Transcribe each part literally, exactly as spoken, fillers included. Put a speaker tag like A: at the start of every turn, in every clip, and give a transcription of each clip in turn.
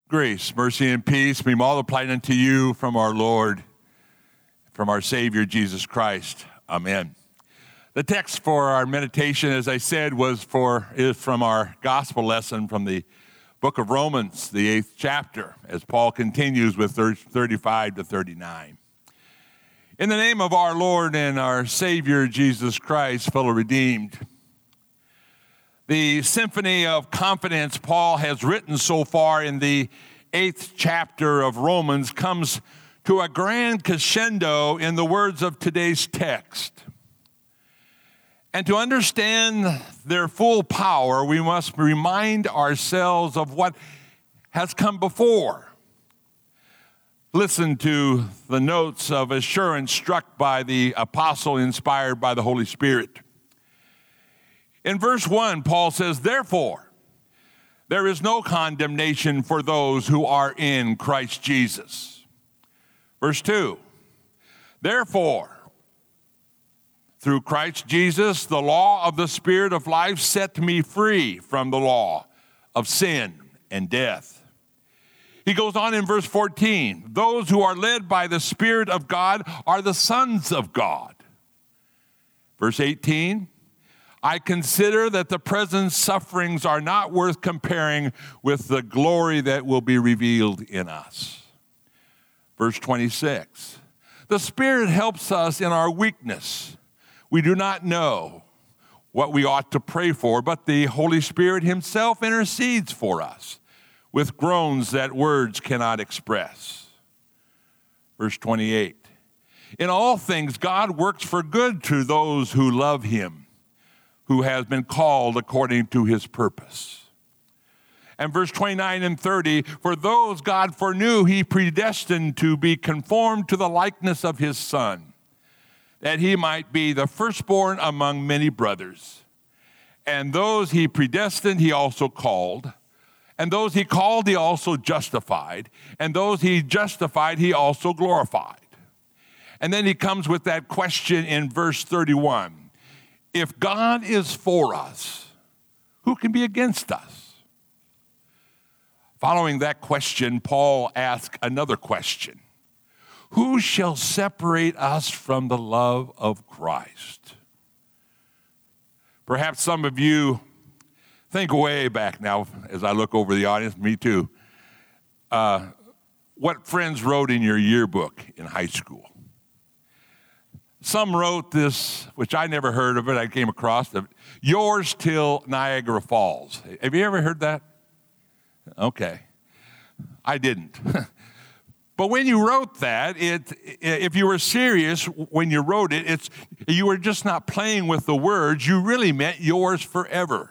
A: Grace, mercy, and peace be multiplied unto you from our Lord, from our Savior, Jesus Christ. Amen. The text for our meditation, as I said, was for is from our gospel lesson from the book of Romans, the eighth chapter, as Paul continues with thirty-five to thirty-nine. In the name of our Lord and our Savior, Jesus Christ, fellow redeemed, the symphony of confidence Paul has written so far in the eighth chapter of Romans comes to a grand crescendo in the words of today's text. And to understand their full power, we must remind ourselves of what has come before. Listen to the notes of assurance struck by the apostle inspired by the Holy Spirit. In verse one, Paul says, "Therefore, there is no condemnation for those who are in Christ Jesus." Verse two, "Therefore, through Christ Jesus, the law of the Spirit of life set me free from the law of sin and death." He goes on in verse fourteen, "Those who are led by the Spirit of God are the sons of God." Verse eighteen, "I consider that the present sufferings are not worth comparing with the glory that will be revealed in us." Verse twenty-six, "The Spirit helps us in our weakness. We do not know what we ought to pray for, but the Holy Spirit himself intercedes for us with groans that words cannot express." Verse twenty-eight, "In all things God works for good to those who love him, who has been called according to his purpose." And verse twenty-nine and thirty, "For those God foreknew, he predestined to be conformed to the likeness of his Son, that he might be the firstborn among many brothers. And those he predestined, he also called. And those he called, he also justified. And those he justified, he also glorified." And then he comes with that question in verse thirty-one. If God is for us, who can be against us? Following that question, Paul asks another question. Who shall separate us from the love of Christ? Perhaps some of you think way back now as I look over the audience, me too, uh, what friends wrote in your yearbook in high school. Some wrote this, which I never heard of it. I came across it. "Yours till Niagara Falls." Have you ever heard that? Okay. I didn't. But when you wrote that, it, if you were serious when you wrote it, it's you were just not playing with the words. You really meant yours forever.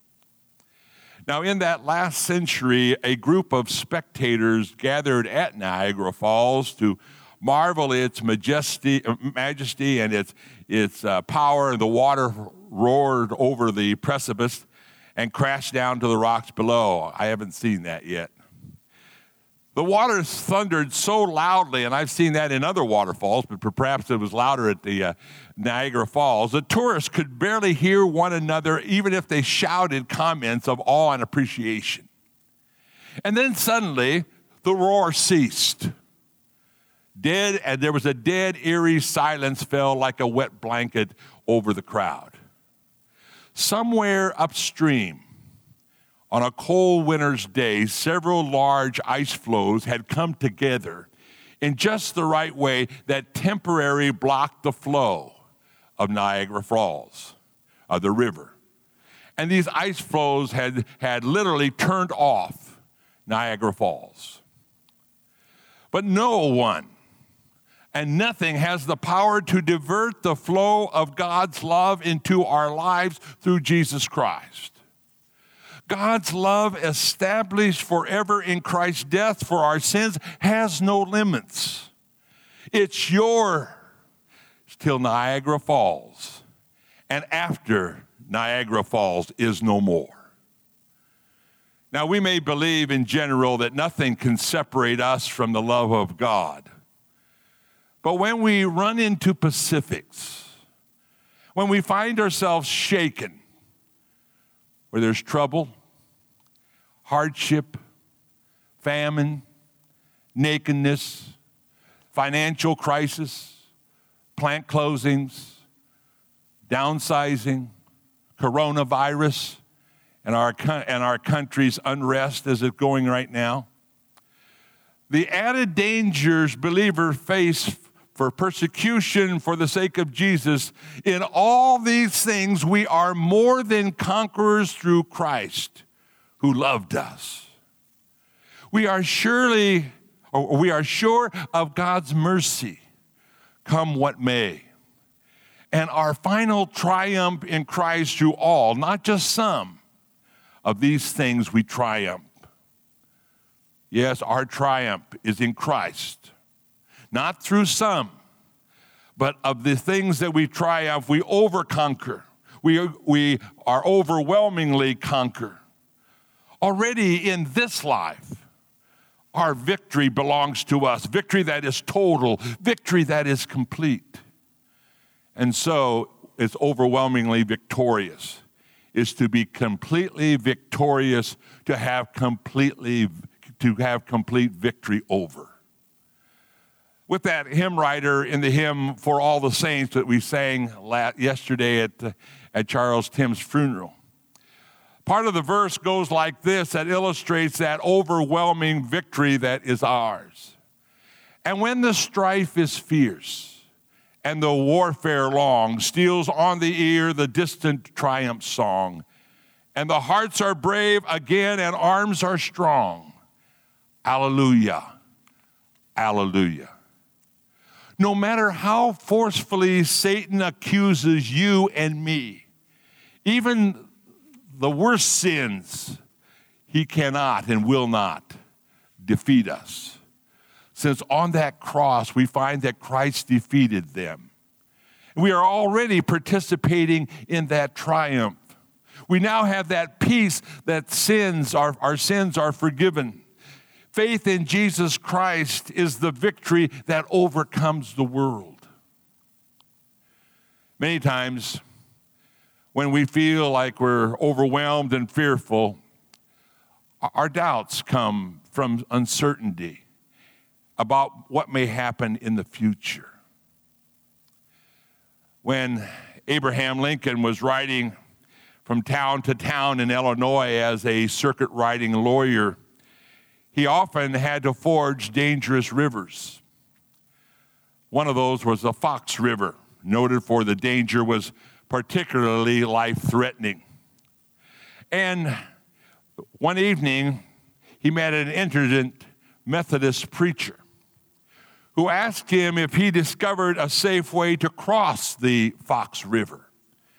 A: Now, in that last century, a group of spectators gathered at Niagara Falls to marvel its majesty, majesty and its, its uh, power. The water roared over the precipice and crashed down to the rocks below. I haven't seen that yet. The waters thundered so loudly, and I've seen that in other waterfalls, but perhaps it was louder at the uh, Niagara Falls. The tourists could barely hear one another, even if they shouted comments of awe and appreciation. And then suddenly, the roar ceased. Dead, and there was a dead, eerie silence fell like a wet blanket over the crowd. Somewhere upstream, on a cold winter's day, several large ice floes had come together in just the right way that temporarily blocked the flow of Niagara Falls, of the river. And these ice floes had, had literally turned off Niagara Falls. But no one and nothing has the power to divert the flow of God's love into our lives through Jesus Christ. God's love, established forever in Christ's death for our sins, has no limits. It's yours till Niagara Falls, and after Niagara Falls is no more. Now, we may believe in general that nothing can separate us from the love of God. But when we run into Pacifics, when we find ourselves shaken, where there's trouble, hardship, famine, nakedness, financial crisis, plant closings, downsizing, coronavirus, and our, and our country's unrest as it's going right now. The added dangers believers face for persecution for the sake of Jesus. In all these things, we are more than conquerors through Christ who loved us. We are surely, or we are sure of God's mercy, come what may. And our final triumph in Christ through all, not just some, of these things we triumph. Yes, our triumph is in Christ. Not through some, but of the things that we triumph, we overconquer. We, we are overwhelmingly conquer. Already in this life, our victory belongs to us. Victory that is total, victory that is complete. And so it's overwhelmingly victorious. Is to be completely victorious, to have completely to have complete victory over. With that hymn writer in the hymn For All the Saints that we sang yesterday at, uh, at Charles Tim's funeral, part of the verse goes like this that illustrates that overwhelming victory that is ours. And when the strife is fierce and the warfare long, steals on the ear the distant triumph song, and the hearts are brave again and arms are strong, alleluia, alleluia. No matter how forcefully Satan accuses you and me, even the worst sins, he cannot and will not defeat us. Since on that cross, we find that Christ defeated them. We are already participating in that triumph. We now have that peace that sins, our, our sins are forgiven. Faith in Jesus Christ is the victory that overcomes the world. Many times, when we feel like we're overwhelmed and fearful, our doubts come from uncertainty about what may happen in the future. When Abraham Lincoln was riding from town to town in Illinois as a circuit riding lawyer, he often had to forge dangerous rivers. One of those was the Fox River, noted for the danger was particularly life-threatening. And one evening, he met an indigent Methodist preacher who asked him if he discovered a safe way to cross the Fox River.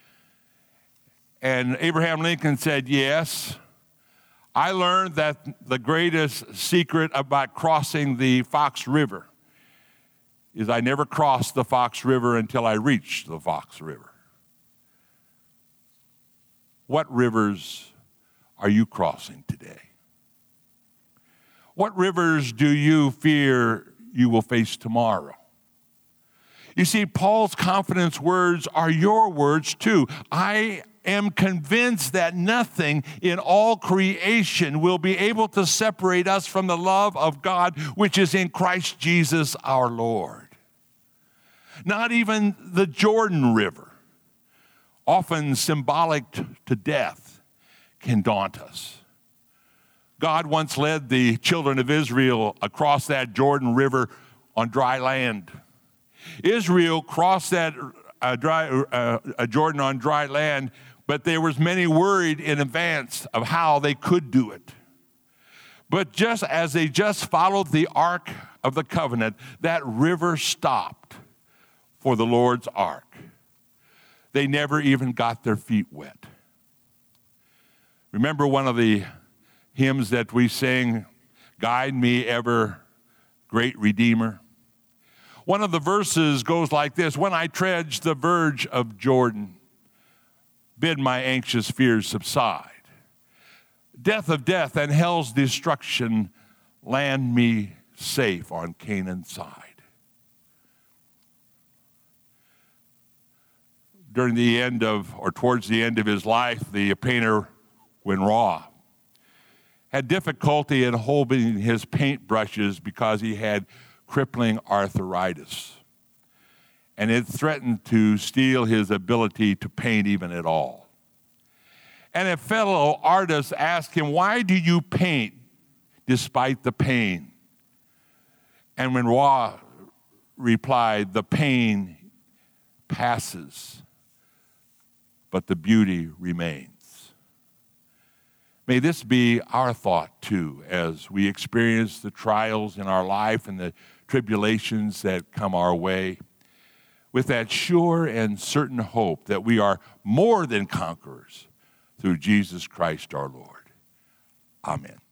A: And Abraham Lincoln said, yes, I learned that the greatest secret about crossing the Fox River is I never crossed the Fox River until I reached the Fox River. What rivers are you crossing today? What rivers do you fear you will face tomorrow? You see, Paul's confidence words are your words too. I am convinced that nothing in all creation will be able to separate us from the love of God, which is in Christ Jesus our Lord. Not even the Jordan River, often symbolic to death, can daunt us. God once led the children of Israel across that Jordan River on dry land. Israel crossed that uh, dry, uh, Jordan on dry land, but there was many worried in advance of how they could do it. But just as they just followed the Ark of the Covenant, that river stopped for the Lord's Ark. They never even got their feet wet. Remember one of the hymns that we sing, Guide Me Ever, Great Redeemer? One of the verses goes like this, when I tread the verge of Jordan, bid my anxious fears subside. Death of death and hell's destruction, land me safe on Canaan's side. During the end of, or towards the end of his life, the painter went raw. had difficulty in holding his paintbrushes because he had crippling arthritis. And it threatened to steal his ability to paint even at all. And a fellow artist asked him, "Why do you paint despite the pain?" And Renoir replied, "The pain passes, but the beauty remains." May this be our thought too as we experience the trials in our life and the tribulations that come our way, with that sure and certain hope that we are more than conquerors through Jesus Christ our Lord. Amen.